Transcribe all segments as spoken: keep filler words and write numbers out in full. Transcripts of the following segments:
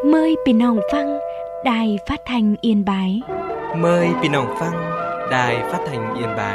Mờiพี่น้องฟังđài phát thanh Yên Bái. Mời พี่น้องฟัง Đài Phát thanh Yên Bái.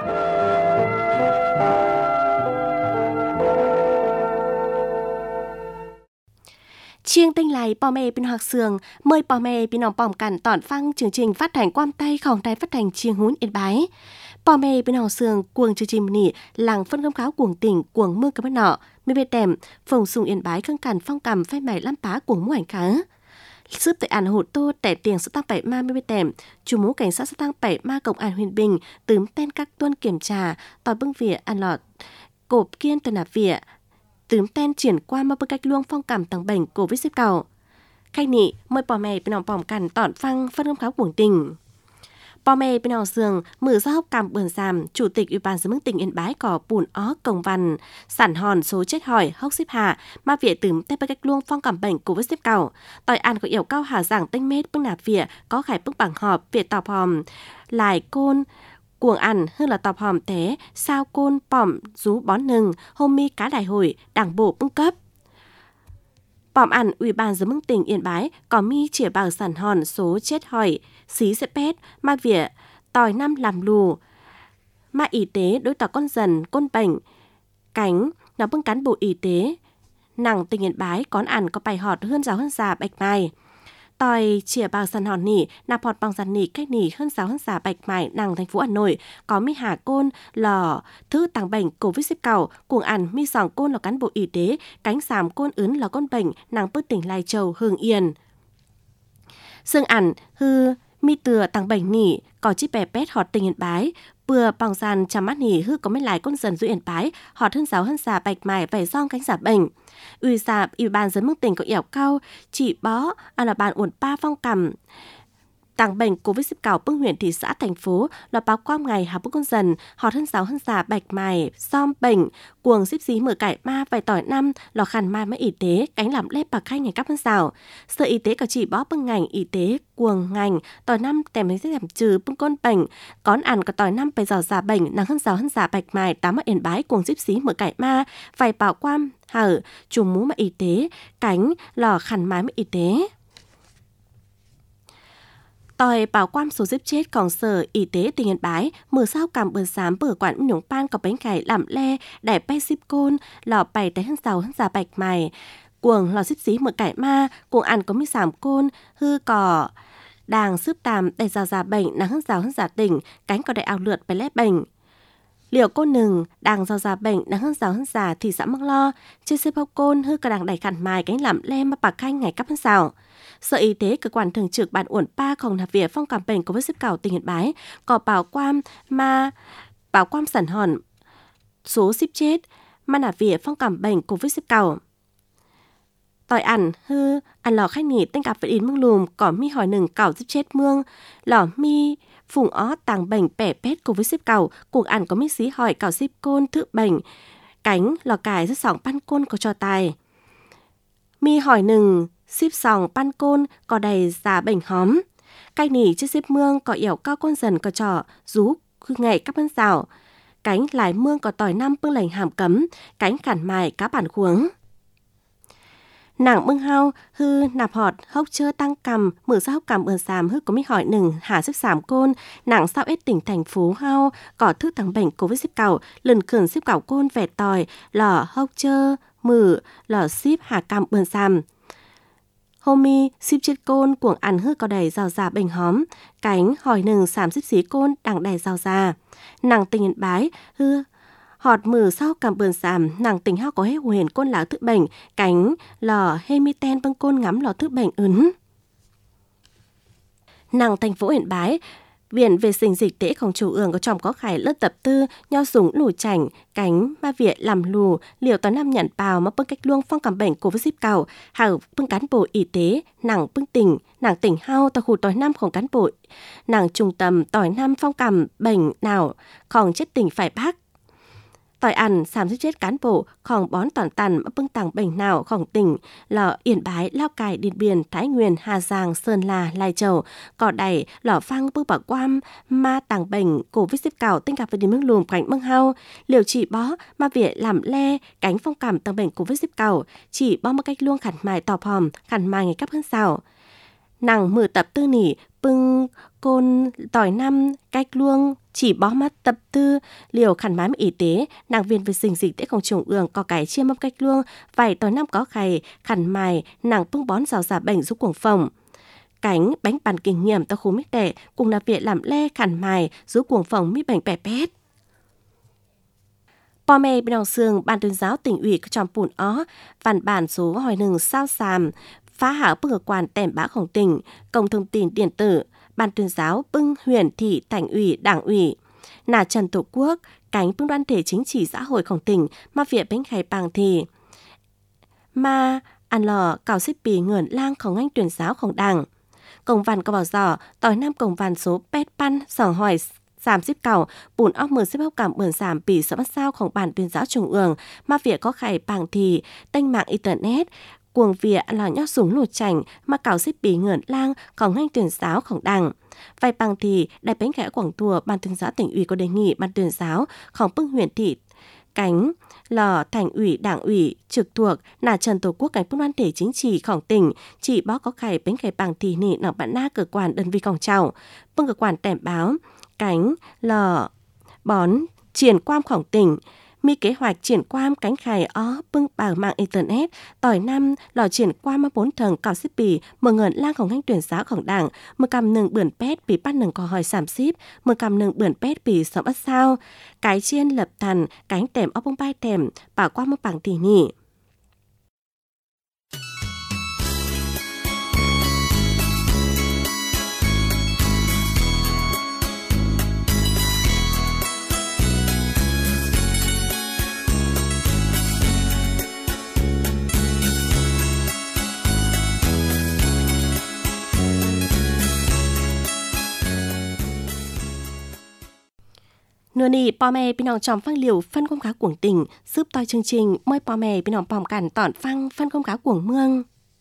Chiêng tinh lầy bò mẹ bên học sường, mời bò mẹ bên nòng bòm cằn tọn phăng chương trình phát thanh quam tayของđài phát thanh Chiêng Hún Yên Bái. Bò mẹ bên học sường cuồng chương trình nỉ làng phân công kháo cuồng tỉnh cuồng mưa cái bất nọ, mê bê tèm phòng sùng Yên Bái khương cằn phong cầm phai mày lắm pá cuồng mũ ảnh khá. Sức tại ảnh hụt tô tẻ tiền số tăng bảy ma mê bê tèm, chủ mũ cảnh sát số tăng bảy ma cộng ảnh huyền bình tướm tên các tuân kiểm tra tỏi bưng vỉa ăn lọt cộp kiên tuần nạp vỉa tướm tên triển qua mà bưng cách luông phong cảm tầng bệnh của vết xếp cầu. Khách nị mời bò mẹ bên nòng bòm cằn tọn phăng phân công kháo cuồng tình. Bò mẹ bên nòng sường mở ra hốc cằm bườn giảm chủ tịch ủy ban dân mức tỉnh Yên Bái có bùn ó công văn sản hòn số chết hỏi hốc xếp hạ mà vỉa tướm tên bưng cách luông phong cảm bệnh của vết xếp cầu. Tỏi ăn có yêu cao hà giảng tinh mết bưng nạp vỉa có khải bưng bằng họp vỉa tọp hòm lại côn cuồng ăn hơn là tọp hòm té sao côn bỏm rú bón nừng hôm mi cá đại hội đảng bộ bưng cấp. Bỏm ăn ủy ban dân mức tỉnh Yên Bái có mi chỉa bảo sản hòn số chết hỏi xí sẽ pét mà vỉa tỏi năm làm lù mà y tế đối tỏ con dần côn bệnh cánh nó bưng cán bộ y tế nàng tỉnh Yên Bái con ăn có bài họt hơn giáo hơn già bạch mai. Tỏi chỉa bào sàn hòn nỉ nạp họt bằng sàn nỉ cách nỉ hơn giáo hơn giả bạch mải nàng thành phố Hà Nội có mi hà côn lò thứ tàng bệnh covid xếp cầu cuồng ăn mi sòng côn là cán bộ y tế cánh sàm côn ướn là con bệnh nàng bức tỉnh Lai Châu Hương Yên xương ăn hư mi từa tàng bệnh nỉ có chi bè pét họt tỉnh Yên Bái bừa bằng sàn chăm mắt nỉ hư có mấy lại con dần dưới Yên Bái họt hơn giáo hơn giả bạch mải vảy rong cánh giả bệnh. Ủy xã ủy ban dân mức tỉnh có ẻo cao chỉ bó à là bàn uẩn ba phong cầm tàng bệnh covid xếp cầu bưng huyện thị xã thành phố là báo quam ngày hà bức con dần họt hơn giáo hơn giả bạch mài xóm bệnh cuồng xếp xí mở cải ma vài tỏi năm lò khăn mai máy y tế cánh làm lép bạc khai ngày các hơn xào sở y tế có chỉ bó bưng ngành y tế cuồng ngành tỏi năm tèm lấy giảm trừ bưng con bệnh con ăn có tỏi năm phải giò giả bệnh nắng hơn giáo hơn giả bạch mài tám mắt Yên Bái cuồng xếp xí mở cải ma vài bảo quam hở chùm mũ máy y tế cánh lò khăn mai máy y tế. Tỏi bảo quan số giếp chết còn sở y tế tỉnh Yên Bái mở sao cảm bờ sám bờ quản nhúng pan có bánh cải làm le đại bay xếp côn lò bày tay hơn giàu hơn giả bạch mày cuồng lò xếp xí mở cải ma cuồng ăn có mi sảm côn hư cỏ đàng xếp tàm đầy giàu giả bệnh nắng hơn giàu hơn giả tỉnh cánh có đại ảo lượt bài lép bệnh liệu côn nừng đàng giàu giả bệnh nắng hơn giàu hơn giả thì xã mắc lo trên xếp hốc côn hư cả đàng đầy khăn mài cánh làm le mà bạc khanh ngày cấp hơn xào. Sở Y tế cơ quan thường trực bản uẩn ba không nạp vỉa phong cảm bệnh của vết xếp cầu tỉnh Yên Bái có bảo quam mà bảo quam sản hòn số xếp chết mà nạp vỉa phong cảm bệnh của vết xếp cầu tỏi ăn hư ăn lò khách nỉ tên cặp với in mương lùm có mi hỏi nừng cảo xếp chết mương lò mi phùng ó tàng bệnh bẻ pét của vết xếp cầu cuộc ăn có mi xí hỏi cảo xếp côn thự bệnh cánh lò cải rất sòng pan côn có cho tài mi hỏi nừng xếp sòng pan côn có đầy giả bệnh hóm cay nỉ trên xếp mương có ẻo cao con dần có trò rú khư nghệ các bên rào cánh lái mương có tỏi năm bưng lành hàm cấm cánh khản mài cá bản khuống nàng bưng hao hư nạp họt hốc chơ tăng cầm mở ra hốc cầm ươn xàm hư có mi hỏi nừng hà xếp sàm côn nàng sao ết tỉnh thành phố hao có thức thằng bệnh covid xếp cầu lần khẩn xếp cảo côn vẻ tỏi lò hốc chơ mử lò xếp hà cầm ươn xàm hôm mi xếp chết côn cuồng ăn hư có đầy rào già bệnh hóm cánh hỏi nừng sàm xếp xí côn đằng đầy rào già nàng tình Yên Bái hư họt mử sau cầm bườn sàm nàng tình hao có hết huyền côn lão thức bệnh cánh lò hê mi ten bưng côn ngắm lò thức bệnh ướn nàng thành phố Yên Bái Viện vệ sinh dịch tễของchủ ương có tròm có khải lớp tập tư nho súng lù chảnh cánh ma viện làm lù liều toán năm nhận bào mà bưng cách luông phong cảm bệnh của vết cầu hảo bưng cán bộ y tế nàng bưng tỉnh nàng tỉnh hao tàu khu tỏi nămของcán bộ nàng trung tâm tỏi năm phong cảm bệnh nàoของchết tỉnh phải bác Tỏi ăn sám giết chết cán bộของbón toàn tàn bưng tàng bệnh nàoของtỉnh là Yên Bái, Lào Cai, Điện Biên, Thái Nguyên, Hà Giang, Sơn La, Lai Châu, cỏ đẩy, lỏ phăng bưng bảo quam, ma tàng bệnh, cổ vít xếp cào tinh gặp với đi mương lùm cảnh mương hao, liều chỉ bó, ma viện làm le, cánh phong cảm tàng bệnh cổ vít xếp cào, chỉ bó một cách luôn khẩn mài tọp hòm, khẩn mài ngày cấp hơn sao. Nàng mử tập tư nỉ, bưng côn tỏi năm, cách luông, chỉ bó mắt tập tư, liều khẩn mái y tế, nàng viên vệ sinh dịch tễ không trùng ương có cái chia mâm cách luông, vài tỏi năm có khay, khẩn mài, nàng bưng bón rào giả bệnh giúp cuồng phòng. Cánh bánh bàn kinh nghiệm tao khu mít đẻ, cùng là viện làm le khẩn mài, giúp cuồng phòng mít bệnh bẻ pét. Bò mê bên đồng xương, ban tuyên giáo tỉnh ủy trong bùn ó, văn bản số hỏi nừng sao xàm, phá hảo bưng ở quan tèm bãของtỉnh, cổng thông tin điện tử, ban tuyên giáo bưng huyện thị thành ủy đảng ủy. Nà trần tổ quốc, cánh bưng đoàn thể chính trị xã hộiของtỉnh, mà viện bánh khay bằng thì. Mà ăn lò cào xếp bì ngưỡn langของanh tuyên giáoของđảng. Công văn có bảo dò, tỏi năm công văn số pét pan sòng hỏi giảm xếp cầu, bùn óc mờ xếp hốc cảm bườn giảm bì sợ bắt saoของbản tuyên giáo trung ương, mà viện có khay bằng thì, tênh mạng internet, cuồng vỉa là nhóc súng lụt chảnh mà cào xếp bì ngưỡn langของngành tuyển giáoของđảng. Vài bằng thì đại bánh khẽ quảng tùa ban tuyên giáo tỉnh ủy có đề nghị ban tuyên giáoของbưng huyện thị cánh lò thành ủy đảng ủy trực thuộc là trần tổ quốc cánh bưng đoàn thể chính trịของtỉnh chỉ bó có khải bánh khải bằng thì nị nọ bạn na cơ quan đơn vịของchào bưng cơ quan tèm báo cánh lò bón triển quanของtỉnh mi kế hoạch triển quan cánh khải ó bưng bảo mạng internet tỏi năm lò triển quan mà bốn thần cào xếp bì mở ngợn langของngành tuyển giáoของđảng mở cầm nừng bưởi pét bị bắt nừng có hỏi giảm xíp mở cầm nừng bưởi pét bị sợ bắt sao cái chiên lập thần cánh tèm ó bông bay tèm bảo qua một bằng tỉ nhỉ. Nửa nị bò mè bên nòng tròm phăng liều phân công khá cuồng tỉnh giúp toi chương trình mời bò mè bên nòng bòm cản tỏn phăng phân công khá cuồng mương.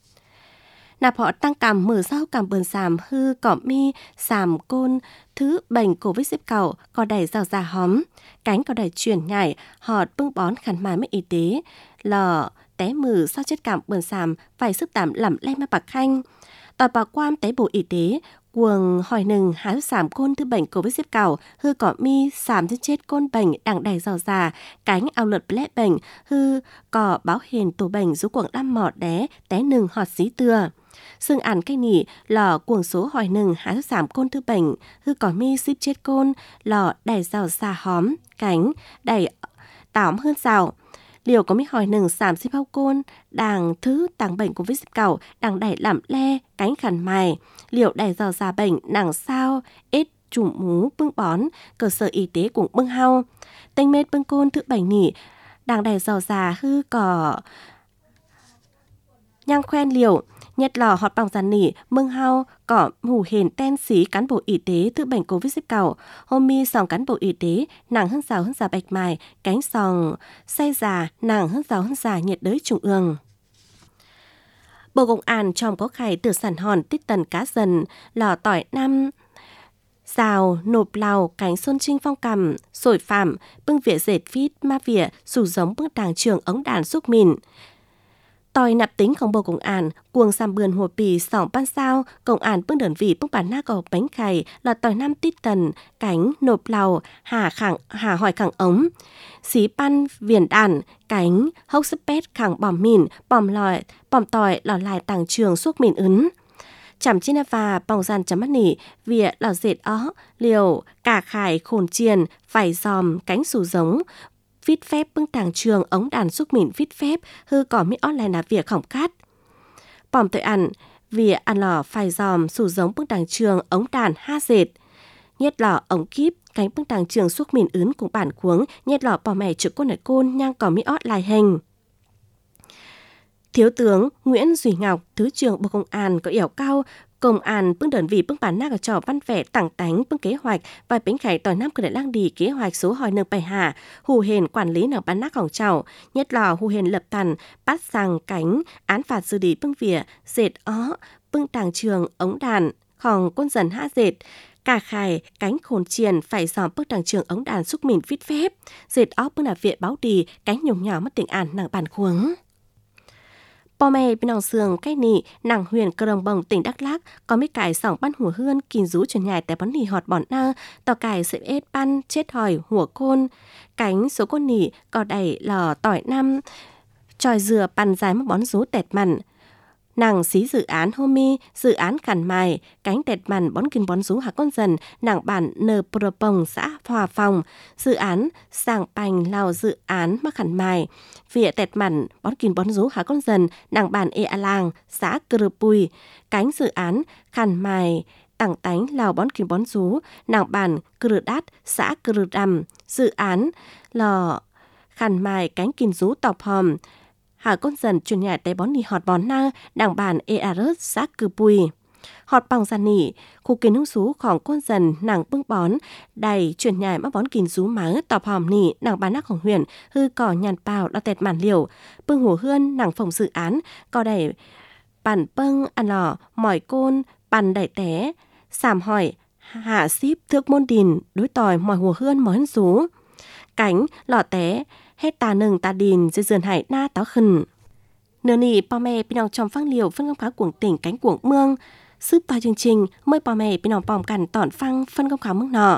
Nạp họ tăng cảm mở rau cảm bờn sàm hư cỏ mi sàm côn thứ bệnh cổ vít xếp cầu có đẩy rào già hóm cánh có đẩy chuyển nhảy họ bưng bón khăn mái mấy y tế lò té mử sau chết cảm bờn sàm phải sức tạm lẩm lem mà bạc khanh tòa bà quan té bộ y tế cuồng hỏi nừng hái sàm côn thứ bệnh covid xếp cầu hư cỏ mi sàm giết chết côn bệnh đằng đầy rào già cánh ao lợt lẽ bệnh hư cỏ báo hền tổ bệnh rú cuồng đăm mọt đé té nừng họt xí tưa xương ản cây nỉ lò cuồng số hỏi nừng hái sàm côn thứ bệnh hư cỏ mi xíp chết côn lò đầy rào già hóm cánh đầy tóm hơn rào liều có mấy hỏi nừng sàm xíp hao côn đàng thứ tàng bệnh covid xếp cầu đằng đẩy lẩm le cánh khẩn mài liệu đẩy rào già bệnh nàng sao ít chủng mú bưng bón cơ sở y tế cũng bưng hao tênh mết bưng côn thứ bệnh nỉ đằng đẩy rào già hư cỏ nhang khoen liều nhật lò họt bằng giàn nỉ mưng hao cỏ hủ hền ten xí cán bộ y tế thứ bệnh covid xếp cầu hôm mi sòng cán bộ y tế nàng hân rào hân già bạch mài cánh sòng say già nàng hân rào hân già nhiệt đới trung ương. Bộ Công an trong có khải từ sản hòn tích tần cá dần lò tỏi năm rào nộp lào cánh xuân trinh phong cầm sổi phạm bưng vỉa dệt vít ma vỉa sủ giống bưng đảng trường ống đàn xúc mìn tỏi nạp tínhของBộ Công an cuồng xàm bườnหัวปีสองปั้นsao Công an bưng đơn vị bưng bản na cầu bánh khày là tỏi năm tít tần cánh nộp lào hà khẳng hà hỏi khẳng ống xí pan viền đàn cánh hốc sấp pét khẳng bòm mìn bòm lòi bòm tỏi lò lại tàng trường suốt mìn ứng chảm trên và bòng gian chấm mắt nỉ vỉa lò dệt ó liều cả khải khổn chiền phải giòm cánh sủ giống vít phép bưng tàng trường ống đàn xúc mìn vít phép hư cỏ mỹ ót lại là việc khổng cát bòm tội ăn vỉa ăn lò phải giòm sủ giống bưng tàng trường ống đàn ha dệt nhét lò ống kíp cánh bưng tàng trường xúc mìn ướn cùng bản cuống nhét lò bò mè trực côn ở côn nhang cỏ mỹ ót lại hình. Thiếu tướng Nguyễn Duy Ngọc, Thứ trưởng Bộ Công an có yểu cao Công an bưng đơn vị bưng bản na ở trò văn vẻ tặng tánh bưng kế hoạch và bến khải tỏi năm cửa đại lang đi kế hoạch số hỏi nâng bài hạ hù hền quản lý nâng bán nátของchảo nhất là hù hền lập tàn bắt sang cánh án phạt xử lý bưng vỉa dệt ó bưng tàng trường ống đànของquân dần hạ dệt cả khải cánh khổn triền phải dòm bức tàng trường ống đàn xúc mình vít phép dệt ó bưng là viện báo đi cánh nhung nhỏ mất tình ản nàng bàn khuống. Bò mẹ bên nòng sườn cái nị nàng huyền cơ đồng bồng tỉnh Đắk Lắk có mấy cải sòng ban hùa hươn kín rú chuyển nhài tại bón nỉ họt bòn nơ tò cải sợi ết ban chết hỏi hùa côn cánh số côn nỉ có đẩy lò tỏi năm tròi dừa pan dài mất bón rú tẹt mặn nàng xí dự án homie dự án khản mài cánh tẹt mặn bón kinh bón rú hạ con dần nàng bản nờ pro pong xã Hòa Phòng dự án sàng pành lào dự án mắc khản mài vỉa tẹt mặn bón kinh bón rú hạ con dần nàng bản e a làng xã Cờ Pui cánh dự án khản mài tặng tánh lào bón kinh bón rú nàng bản Cờ Đát xã Cờ Đầm dự án lò khản mài cánh kinh rú tọp hòm hạ con dần chuyển nhảy tay bón nỉ họt bón na đảng bản e a rớt xã Cư Pui họt bằng giàn nỉ khu kiến hung súของcon dần nàng bưng bón đầy chuyển nhảy mắc bón kín rú má tọp hòm nỉ nàng bán nátของhuyền hư cỏ nhàn pào đo tẹt màn liều bưng hổ hươn nàng phòng dự án có đầy bản bưng ăn lò mỏi côn bàn đẩy té sàm hỏi hạ ship thước môn đình đối tòi mỏi hổ hươn mỏi hân rú cánh lò té hết tà nừng tà đìn dưới dườn hải na táo khẩn nửa nỉ po mẹ bên nòng trong phăng liều phân công khá cuồng tỉnh cánh cuồng mương sướp to chương trình mời po mẹ bên nòng pòm cằn tỏn phăng phân công khá mức nọ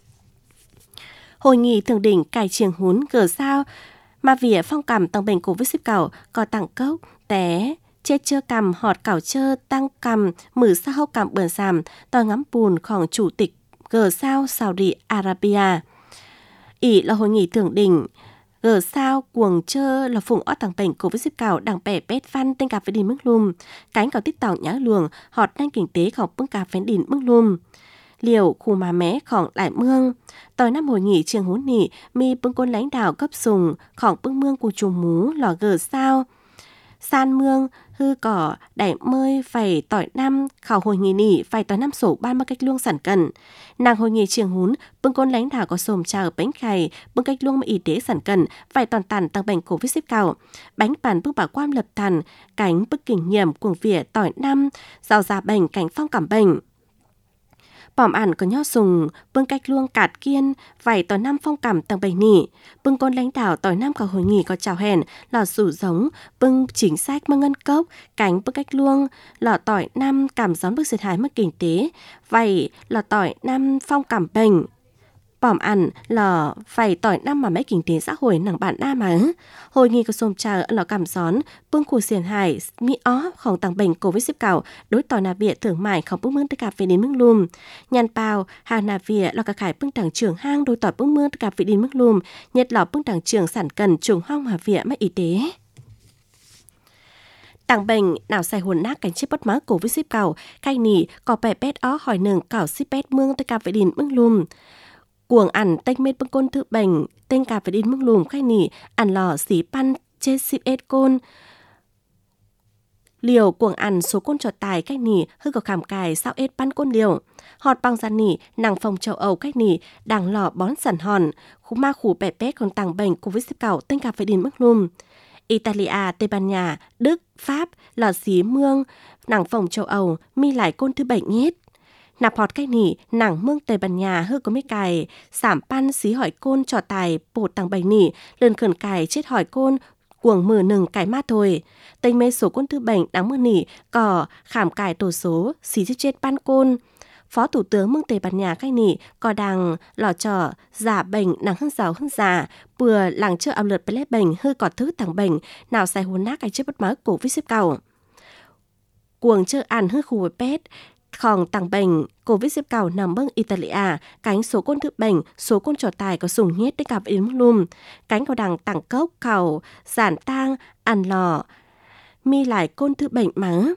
hội nghị thượng đỉnh cải trường hún gờ sao mà vỉa phong cầm tăng bệnh covid ship cầu có tặng cốc té chết chơ cầm họt cảo chơ tăng cầm mử sa hốc cầm bờn sàm tòi ngắm bùnของchủ tịch gờ sao Saudi Arabia ỷ là hội nghị thượng đỉnh gờ sao cuồng chơ là phùng ót tàng bệnh covid ship cầu đảng bè pet văn tên cà phê đìn mức lùm cánh cầu tít tỏng nhã luồng họt nhanh kinh tếของbưng cà phê đìn mức lùm liều khu má méของlại mương tòi năm hội nghị trường hún nỉ mi bưng côn lãnh đạo cấp sùngของbưng mương của chùm mú lò gờ sao san mương hư cỏ đẩy mơi phải tỏi năm khảo hội nghị nỉ phải tỏi năm sổ ban bằng cách luông sản cần nàng hội nghị trường hún bưng côn lãnh đạo có sồm chào bánh khày bưng cách luông mà y tế sản cần phải toàn tàn tăng bệnh covid ship cầu bánh bàn bưng bảo quan lập tàn cánh bức kinh nghiệm cuồng vỉa tỏi năm rau già bệnh cánh phong cảm bệnh bỏm ản có nho sùng bưng cách luông cạt kiên vảy tỏi năm phong cảm tầng bệnh nỉ bưng côn lãnh đạo tỏi năm cả hội nghị có chào hẹn lò sủ giống bưng chính sách măng ngân cốc cánh bưng cách luông lò tỏi năm cảm gión bức diệt hại mất kinh tế vảy lò tỏi năm phong cảm bệnh bỏm ản lò vảy tỏi năm mà mấy kinh tế xã hội nàng bạn đa mà hội nghị có xôm chờ lò cảm gión bưng khu xiển hải mi óของtầng bệnh covid ship cầu đối tỏi nà vỉa thưởng mảiของbưng mương tất cả về đến mức lùm nhàn pào hà nà vỉa lò cả khải bưng tảng trưởng hang đối tỏi bưng mương tất cả về đến mức lùm nhật lò bưng tảng trưởng sản cần trùng hoang mà vỉa mất y tế tàng bệnh nào xài hồn nát cánh chip bất má covid ship cầu cay nỉ có bè pet ó hỏi nừng cảo ship pet mương tất cả về đến mức lùm cuồng ẩn tênh mết bưng côn tự bệnh tên cà phải đi mức lùm khai nỉ ẩn lò xí pan chết ship ết côn liều cuồng ẩn số côn trọt tài cách nỉ hư có khảm cài sao ết pan côn liều họt bằng gian nỉ nàng phòng châu Âu cách nỉ đằng lò bón sẵn hòn khu ma khủ bẻ pét còn tàng bệnh covid ship cầu tên cà phải đi mức lùm Italia, Tây Ban Nha, Đức, Pháp lò xí mương nàng phòng châu Âu mi lại côn thứ bệnh nhét nạp họt cách nỉ nàng mương Tây Ban Nha hư có mấy cài sảm pan xí hỏi côn trò tài bột tàng bày nỉ lần khẩn cài chết hỏi côn cuồng mờ nừng cài mát thôi tênh mê số côn tư bệnh đáng mưa nỉ cỏ khảm cài tổ số xí chết chết pan côn Phó Thủ tướng mương Tây Ban Nha cách nỉ có đằng lò trò giả bệnh nàng hơn giàu hơn già bừa làng chưa ảo lượt bê lét bệnh hư cọt thứ tàng bệnh nào xài hồn nát cái chết bất má covid ship cầu cuồng chưa ăn hư khu petของtàng bệnh covid ship cầu nằm bưng Italia cánh số côn thức bệnh số côn trò tài có sùng nhét đến gặp đến mức lùm cánh có đằng tàng cốc cầu giản tang ăn lò mi lại côn thức bệnh mắng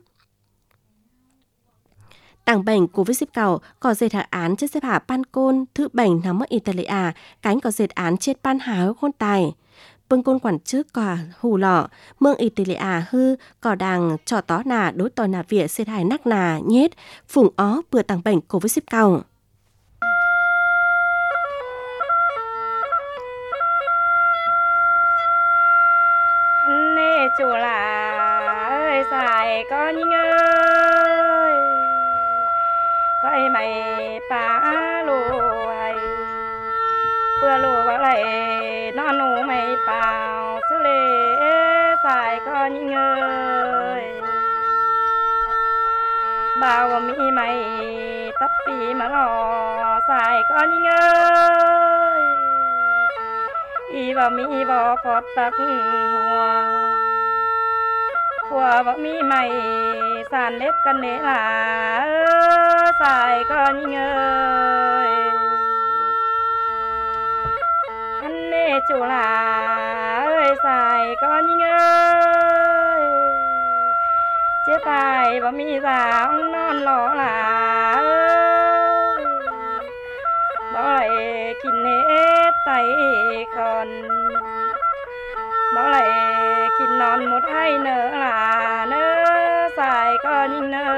tàng bệnh covid ship cầu có dệt hạ án chết xếp hạ pan côn thức bệnh nằm ở Italia cánh có dệt án chết pan háo khôn tài bưng côn quản chức cả hù lọ mương Italia hư cỏ đàng trò tó nà đối tòi nà vỉa xê thải nắc nà nhết phùng ó bừa tàng bệnh Covid ship cầu. Nê chủ là ơi xài con nhinh ơi vậy mày phá lùi bữa lùi vào lại non nụ mày bảo sư lê xài con nhinh ơi bao mỹ mày tấp bì mà lò xài con nhinh ơi y vào mỹ vào phọt tắc hoa hoa vào mỹ mày sàn đếp cân nế là xài con nhinh ơi hắn nê chủ là ơi xài con nhinh ơi chế tài vào mỹ già ông non lò là ơi bỏ lại kín hết tay còn bỏ lại kín non một hai nữa là nơ xài con nhinh nơ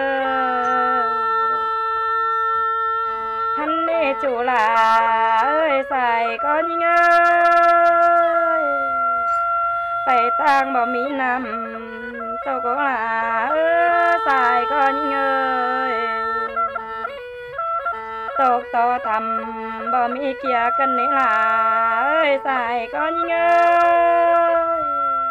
hắn nê chủ là ơi xài con nhinh ơi phải tang bảo mỹ nằm tôi có là ơi xài con nhinh ơi tộc to thầm bảo mỹ kia cân nế là ơi xài con nhinh ơi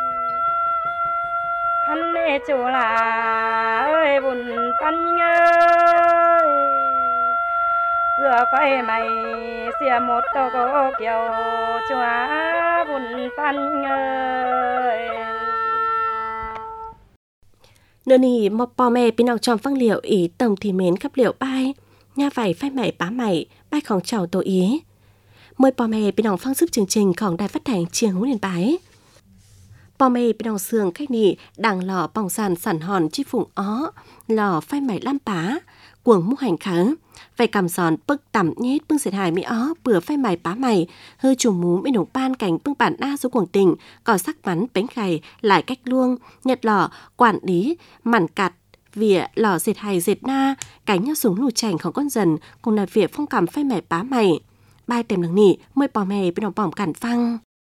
hắn nê chủ là ơi bùn pan nhinh ơi rửa phải mày xìa một tô có kiểu chua bùn pan nhinh ơi nơi này một bò mẹ bên trong phong liệu ý tổng thì mến khắp liệu bay nha vải phai mày bá mày bayของchào tổ ý mời bò mẹ bên trong phong sức chương trìnhของđài phát thanh Chiêng Hún Yên Bái bò mẹ bên trong sườn khách nị đằng lò bỏng sàn sản hòn chi phụng ó lò phai mày lam pá cuồng múc hành kháng vậy cầm giòn bức tẩm nhét bưng sệt hài mỹ ó bữa phai mày bá mày hơi trùng mú bên đồng ban cảnh bưng bản na số cuồng tình cò sắc bắn bánh khày lại cách luông nhật lò quản lý mặn cặt vỉa lò dệt hài dệt na cánh nhau súng lù chảnhของcon dần cùng là vỉa phong cảm phai mày bá mày bài tèm lằng nị mời bò mè bên đồng bỏng cản phăng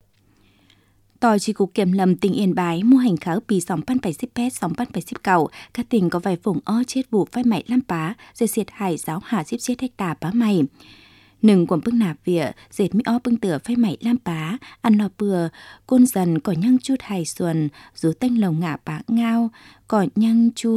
Tòa chi cục kiểm lâm tỉnh Yên Bái mua hành khảoปีสองพันแปดสิบแปด สองพันแปดสิบเก้า các tỉnh có vài vùng o chết vụ phai mày lam pá rồi diệt hại giáo hà diếp chết hectare bá màyหนึ่ง quần bưng nạp vỉa dệt mỹ o bưng tửa phai mày lam pá ăn lò bừa côn dần có nhăng chút hài xuân rú tanh lồng ngả bá ngao có nhăng chút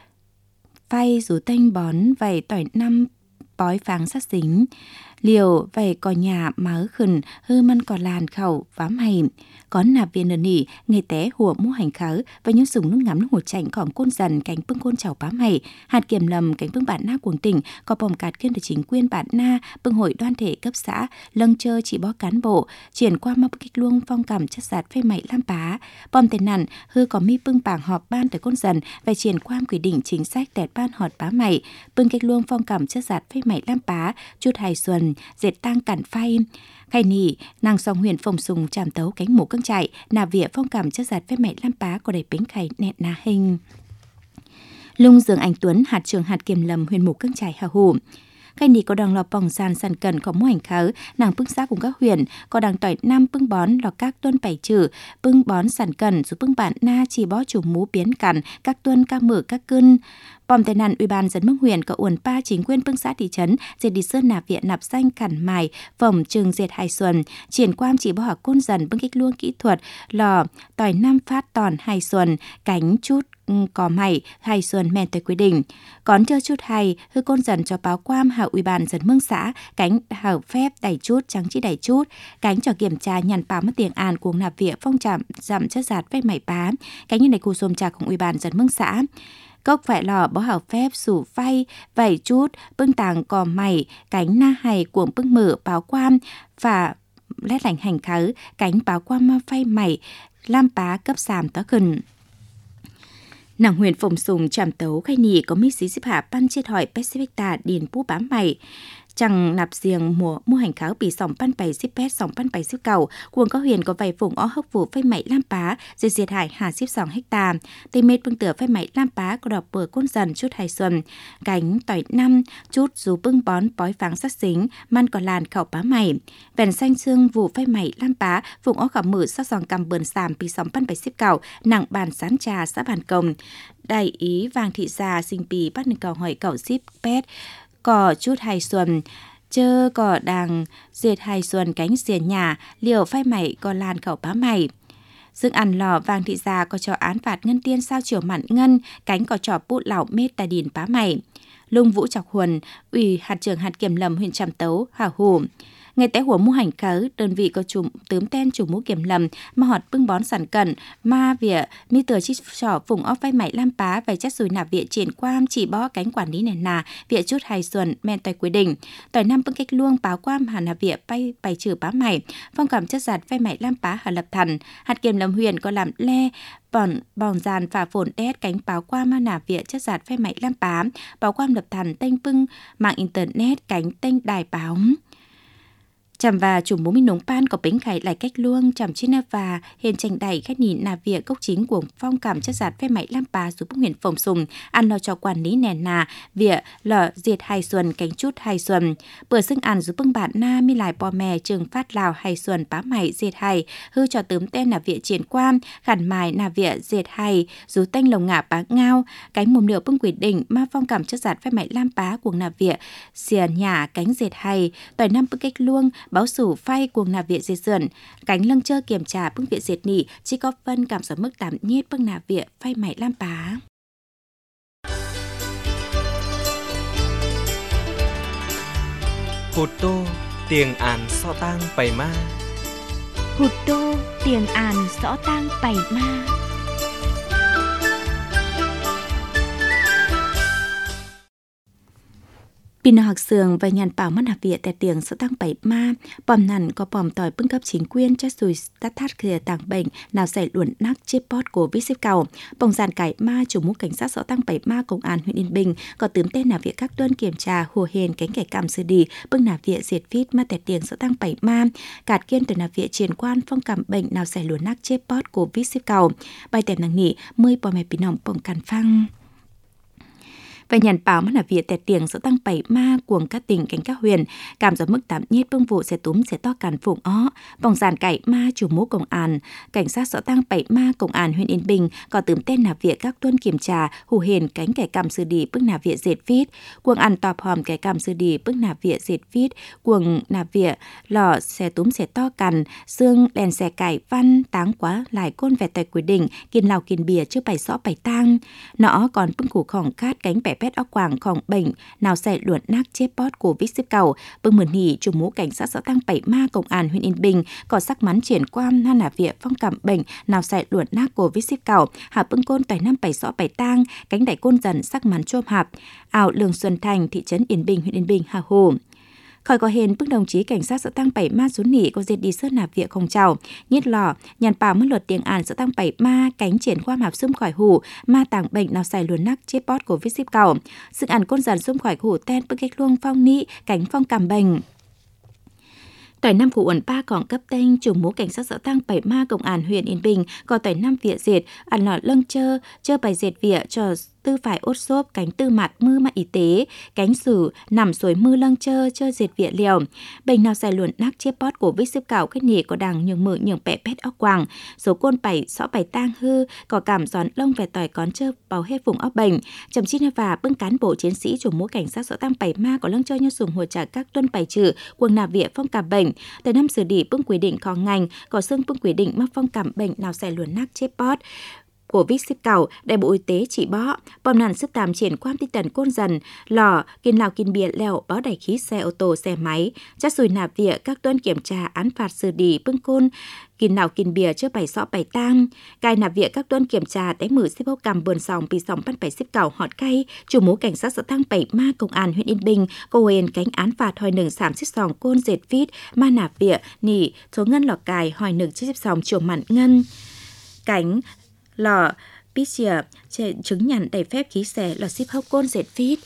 phay rú tanh bón vầy tỏi năm bói pháng sát dính liều vầy có nhà máu khẩn hư măn có làn khẩu vá mày có nạp viên nền nỉ ngày té hùa mua hành khớ và những dùng nước ngắm nước hồ chảnhของcôn dần cánh bưng côn chảo bá mày hạt kiểm lầm cánh bưng bản na cuồng tỉnh có bồng cạt kiên được chính quyền bản na bưng hội đoàn thể cấp xã lâng chơ chỉ bó cán bộ triển qua map kích luông phong cảm chất giạt phê mày lam pá bom tên nằn hư có mi bưng bảng họp ban tới côn dần và triển qua quy định chính sách tẹt ban họt bá mày bưng kích luông phong cảm chất giạt phê mày lam pá chút hài xuân dệt tang cản phay khai nỉ nàng song huyền phòng sùng chạm tấu cánh mũ căng chạy nà vỉa phong cảm chất giạt phép mẹ lam pá có đầy bính khay nẹn na hình lung dương anh Tuấn hạt trường hạt kiềm lầm huyền mũ căng chạy hà hủ khai nỉ có đằng lò bỏng sàn sàn cần có mũ hành khớ nàng bưng xác cùng các huyền có đằng tỏi nam bưng bón lò các tuân bảy trừ bưng bón sàn cần giúp bưng bản na chỉ bó chủ mũ biến cằn các tuân các mở các cân bom tai nạn ủy ban dân mức huyện có uẩn pa chính quyền bưng xã thị trấn dệt đi sơn nạp viện nạp danh cản mài phẩm trường dệt hai xuân triển quan chỉ bỏ côn dần bưng kích luông kỹ thuật lò tỏi năm phát tòn hai xuân cánh chút có mày hai xuân men tới quy định còn chơi chút hay hư côn dần cho báo quam hạ ủy ban dân mương xã cánh hảo phép đẩy chút trắng chỉ đẩy chút cánh cho kiểm tra nhằn báo mất tiền an cuồng nạp viện phong trạm giảm chất giạt với mày bá cánh như này cù xôm tràของủy ban dân mương xã cốc phải lò bó hảo phép sủ phay vẩy chút bưng tàng cò mày cánh na hay cuồng bưng mở báo quam và lét lành hành khứ cánh báo quam ma phay mày lam pá cấp sàm tó gần nàng huyền phòng sùng chạm tấu khai nỉ có mít xí xếp hạ pan chết hỏi Pacific ta điền pú bám mày chẳng nạp riêng mùa mua hành kháoปีสองพันแปดสิบแปด สองพันแปดสิบเก้ากวงก็เห็นก็ไฟฝงอ้อฮักฝูไฟไหม้ล่ำป้าเสียหายห้าสิบสองเฮกตาร์ตีเม็ดเพิ่งเตือไฟไหม้ล่ำป้ากระดอกเปิดก้นสันชุดไทยส่วนไก่ต่อยน้ำจุดสูปึ้งป้อนปอยฝังสักสิงมันก็ลานเข่าป้าใหม่เป็นแซงเชิงvụไฟไหม้ล่ำป้าฝงอ้อขับมือสักสองกำเบิร์นสามปีสองพันแปดสิบเก้าหนังบานสันจาสะบานกลมได้อีวางthịศาสิงปีป้าหนึ่งเก่าหอยเก่าสิบแปดก่อชุดไทยส่วนเจอก่อดังเศษไทยส่วนแก๊งเสียหญ้าเลี้ยวไฟใหม่ก็ลานเข่าป้าใหม่ซึ่งอันหล่อวางthịศาก็ชอán phạt ngân tiên sao chiều mặn ngân cánh có trò bút lão mết tà điền pá mày Lung Vũ Trọc Huần ủy hạt trưởng hạt kiểm lâm huyện Trạm Tấu Hà Hồ ngày tạiหัว mua hành khớ đơn vị có chùm tướm ten chủ mũ kiểm lầm mà họt bưng bón sản cẩn ma vỉa mi tờ chi trỏ phùng óc vai mày lam pá về chất sùi nạp vỉa triển quam chỉ bó cánh quản lý nền nà vỉa chút hài xuân men tòi quy định tòi năm bưng cách luông báo quam hà nạp vỉa bay bày trừ pá mày phong cảm chất giặt vai mày lam pá hà lập thần hạt kiểm lâm huyện có làm le bòn bòn dàn và phồn đét cánh báo quam ma nạp vỉa chất giặt vai mày lam pá báo quam lập thần tênh bưng mạng internet cánh tênh đài báo chằm và chủ mũ minh nống pan có bánh khải lại cách luông chằm trên na và hiện tranh đẩy khách nhìn nà vỉa cốc chính của phong cảm chất giặt phê máy lam pá giúp huyện phòng sùng ăn lo cho quản lý nền nà vỉa lọ diệt hai xuân cánh chút hai xuân bữa xưng ăn giúp bưng bạn na mi lại bò mè trường phát lào hai xuân pá mày diệt hai hư cho tướm tên nà vỉa triển quan khản mài nà vỉa diệt hai rú tanh lồng ngả pá ngao cánh mồm nửa bưng quỷ đỉnh ma phong cảm chất giặt phê máy lam pá của nà vỉa xìa nhả cánh diệt hai tỏi năm bưng cách luông báo sủ phay cuồng nạp viện diệt sườn cánh lưng chơ kiểm tra bưng viện diệt nỉ chỉ có phân cảm số mức tám nhiết bưng nạp viện phay mày lam pá Hụt tô tiền án so tang bày ma Hụt tô tiền án so tang bày ma Pin học sường và nhàn bảo mất học viện tại tiền sẽ tăng bảy ma, bòm nằn có bòm tỏi bưng cấp chính quyền cho sùi tát thát khề tàng bệnh nào xảy luồn nắc chếp bót của vít xếp cầu. Bồng dàn cải ma chủ mũ cảnh sát sẽ tăng bảy ma công an huyện Yên Bình có tướm tên nạp viện các đơn kiểm tra hùa hền cánh kẻ cảm sư đi bưng nạp viện diệt vít ma tại tiền sẽ tăng bảy ma, cạt kiên từ nạp viện triển quan phong cảm bệnh nào xảy luồn nắc chếp bót của vít xếp cầu. Bài tèm năng nỉ mươi bò mẹ pin nòng bồng càn phăng. Và nhàn báo mất là việc tẹt tiền sẽ tăng bảy ma cuồng các tỉnh cánh các huyền cảm giác mức tám nhiết bưng vụ sẽ túm sẽ to cản phụng ó vòng dàn cải ma chủ mũ công an cảnh sát sẽ tăng bảy ma công an huyện Yên Bình có tướm tên là việc các tuân kiểm tra hù hền cánh kẻ cảm sư đi bưng nạp việc dệt vít cuồng ăn tọp hòm kẻ cảm sư đi bưng nạp việc dệt vít cuồng nạp việc lò sẽ túm sẽ to cản xương đèn xe cải văn táng quá lại côn vẹt tại quy định kiên lào kiên bìa chưa bày rõ bày tang nó còn bưng củ khỏng cát cánh bẻ pét óc quảng khỏng bệnh nào sẽ luồn nát chếp bót của vít xếp cầu bưng mượn hỉ chủ mũ cảnh sát sẽ tăng bảy ma công an huyện Yên Bình có sắc mắn triển quan na nạp viện phong cảm bệnh nào sẽ luồn nát của vít xếp cầu hạ bưng côn tỏi năm bảy rõ bảy tang cánh đẩy côn dần sắc mắn chôm hạp ảo lường Xuân Thành thị trấn Yên Bình huyện Yên Bình Hà Hồ khỏi có hên bức đồng chí cảnh sát sẽ tăng bảy ma xuống nỉ có dệt đi sơn nạp viện không chào nhiết lò nhàn bảo mất luật tiếng ản sẽ tăng bảy ma cánh triển khoa hạp xung khỏi hủ ma tàng bệnh nào xài luồn nắc chếp bót của vít xếp cầu sự ản côn dần xung khỏi hủ ten bức cách luông phong nị cánh phong cảm bệnh tỏi năm của uẩn ba còn cấp tên chủ mũ cảnh sát sở tăng bảy ma công an huyện Yên Bình có tỏi năm viện dệt ăn lọ lâng chơ chơ bài dệt viện cho tư phải ốt xốp cánh tư mặt mư mặt y tế cánh sử nằm suối mư lâng chơ chơ dệt viện liều bệnh nào xài luồn nắc chếp bót của vít xếp cạo kết nỉ có đằng nhường mự nhường bẹ pét óc quàng số côn bảy xõ bảy tang hư có cảm gión lông về tỏi con chơ bào hết vùng óc bệnh chậm chi và bưng cán bộ chiến sĩ chủ mũ cảnh sát sở tăng bảy ma có lâng chơ như sùng hồi trả các tuân bảy trừ quần nạp viện phong cảm bệnh tại năm xử đi bưng quy định có ngành có xương bưng quy định mắc phong cảm bệnh nào xài luồn nắc chếp bót của vít xếp cầu đại bộ y tế chỉ bó bom nàn sức tàm triển quan tinh tần côn dần lò kiên lào kiên bìa lèo báo đẩy khí xe ô tô xe máy chắc sùi nạp vỉa các tuân kiểm tra án phạt xử đi bưng côn kiên lào kiên bìa chưa bảy sọ bảy tang cai nạp vỉa các tuân kiểm tra té mử xếp hốc cầm bờn sòng bị sòng bắt bảy xếp cầu họt cay chủ mũ cảnh sát sở tăng bảy ma công an huyện Yên Bình cô huyền cánh án phạt hỏi nừng sảm xếp sòng côn dệt vít ma nạp vỉa nỉ số ngân lò cài hỏi nừng xếp sòng chiều mặn ngân cánh lò pizia chứng nhận đầy phép khí xe là ship hốc côn dệt vít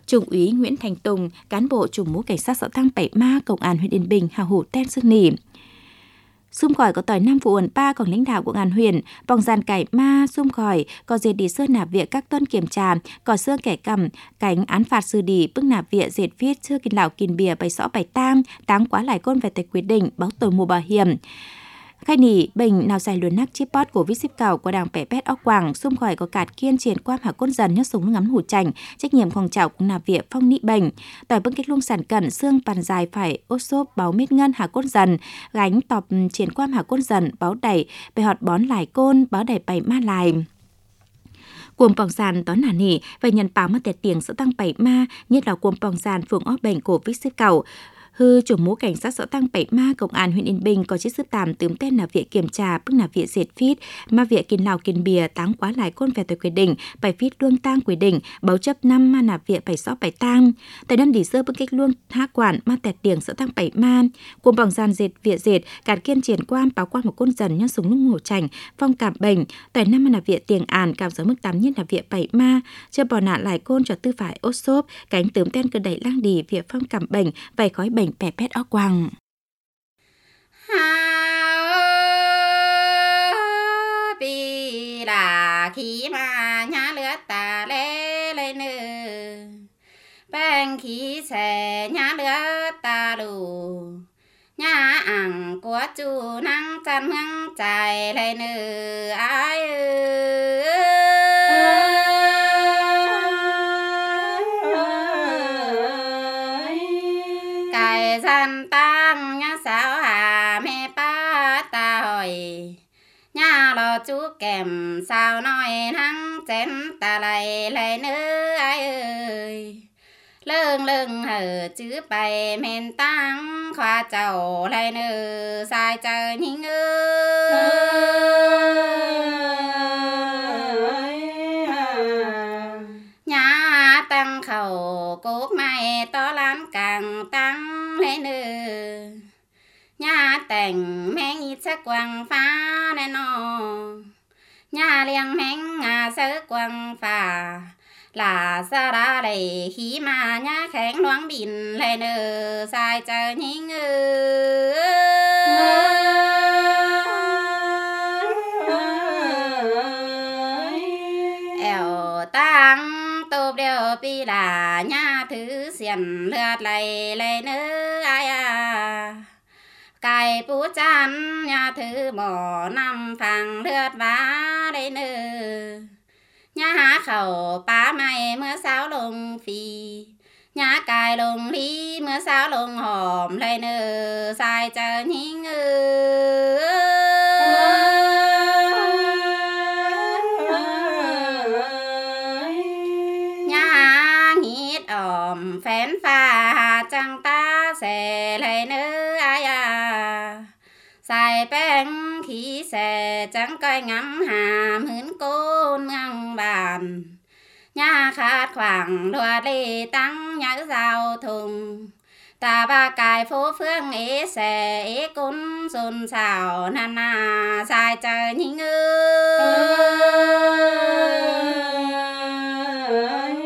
Trung úy Nguyễn Thành Tùng, cán bộ chủng mũ cảnh sát xã Tăng Bảy Ma, Công an huyện Yên Bình, hào hủ ten sức nỉ. Xung khỏi có tỏi năm vụ ẩn ba còn lãnh đạo của ngàn huyện, vòng giàn cải ma xung khỏi có dệt đi sơ nạp viện các tuân kiểm tra, có xương kẻ cầm, cánh án phạt sư đi bức nạp viện dệt viết chưa kinh lão kinh bìa bày rõ bày tang, táng quá lại côn về tịch quyết định báo tồi mùa bảo hiểm. Khai nỉ bình nào dài luồn nắc chip pot của viết ship cào của đảng bẻ pét óc quảng xung khỏi có cạt kiên triển qua hạ côn dần nhớ súng ngắm hủ chảnh trách nhiệm phòng trào cũng nạp viện phong nị bệnh tỏi bưng kết lung sản cẩn xương bàn dài phải ốt xốp báo mít ngân hạ côn dần gánh tọp triển qua hạ côn dần báo đẩy bề họt bón lại côn báo đẩy bày ma lại. Cuồng bòng sàn tón nà nỉ về nhận báo mất tẹt tiếng sẽ tăng bảy ma nhất là cuồng bòng sàn phường ó bệnh của viết ship cào. Hư chủ mũ cảnh sát xã Tăng Bảy Ma, Công an huyện Yên Bình có chiếc sức tạm tướm tên là viện kiểm tra, bức là viện dệt phít, mà viện kiên lào kiên bìa, táng quá lại côn về tới quyết định, bài phít luông tang quyết định, báo chấp năm ma nạp viện bảy sáu bảy tang. Tại năm đi sơ bức kích luông hạ quản, ma tẹt tiền xã Tăng Bảy Ma, cuồng bằng gian dệt viện dệt, cản kiên triển quan, báo quan một côn dần nhân súng nước ngủ chảnh, phong cảm bệnh. Tại năm ma nạp viện tiền àn, cảm giới mức tám nhất là viện Bảy Ma, chưa bỏ nạn lại côn cho tư phải ốt xốp, cánh tướm tên cơ đẩy lang đi viện phong cảm bệnh, vầy khói bệnh bẻ pét óc quang. Vì là khi mà nhá lửa ta lê lên nữ bang khí xe nhá lửa ta đủ nhá ẳng của chú năng chân hăng chạy lên nữ ai cái dân tăng nhá sao hà mẹ ba ta hỏi nhà lo chú kèm sao nói năng chén ta lại lại nữa ai ơi lưng lưng hở chữ bài men tăng khoa chầu lại nữa sai chờ nhinh ơi nhà tăng khẩu cốt mày to lắm càng tăng lên nữa nhà tình mẹ ít sắc quăng phá nên nó nhà liang mẹng ngà sớ quăng phá là sa ra đầy khí mà nhà khánh loáng bìn lên nơ sai chờ nhinh eo tăng tụp đều pi là nhà thứ xiên lượt lại lên nơ ai à cài bú chăn nhà thứ mỏ năm phẳng lượt vá đây nơ nhà há khẩu bá mày mưa sao lồng phì nhà cài lồng ly mưa sao lồng hòm đây nơ sai chờ nhinh nhà há nghít ỏm phén pha chẳng ta sẽ lấy nơ ai à xài bánh khí xe chẳng coi ngắm hàm hướn côn ngang bàn nhà khát khoảng đùa lê tăng nhớ giao thùng ta ba cài phố phương ế xe ế côn xôn xào nà nà xài chờ nhinh ơi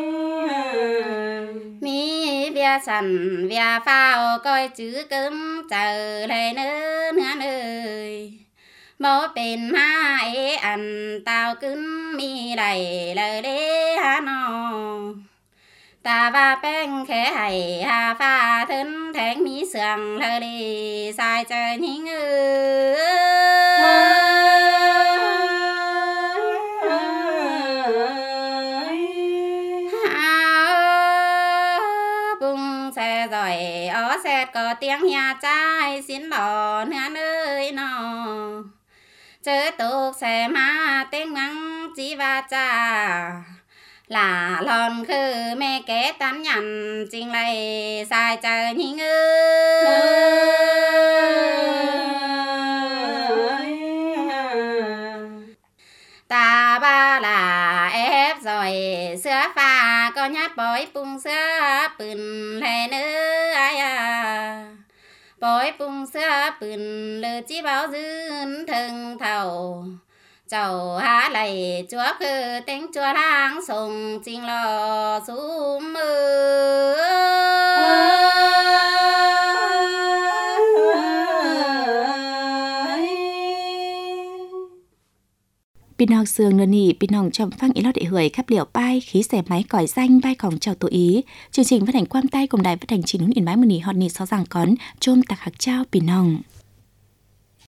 mi vía sẵn vía phao coi chữ cấm chờ lấy nữa nữa nơi bố bên má ế ăn tao cứng mi đầy lời đế hà nò ta ba beng khẽ hay hà pha thân thánh mi sườn lời đi sai chờ nhinh rồi ó xe có tiếng nhà trai xin đỏ nữa nơi nọ chớ tục xe má tiếng ngắn chỉ va cha là lòn khư mẹ kế tán nhằn chính lại sai chờ nhinh ơi ta ba là ép rồi sữa pha có nhát bói bung sữa bừng lên nữa ai à bói bung sữa bừng lơ chỉ báo dưng thường thầu chầu há lầy chúa khư tính chúa lang sùng chính lo sum mơ Pin học sương nơ nỉ, pin hồng chậm phăng ý lo để hưởi khắp liệu bay khí xẻ máy còi danh bayของchào tổ ý. Chương trình phát hành quam tay cùng đài phát hành chín hướng Yên Bái mười nỉ hot nỉ sáu giảng cón chôm tạc hạc trao pin hồng.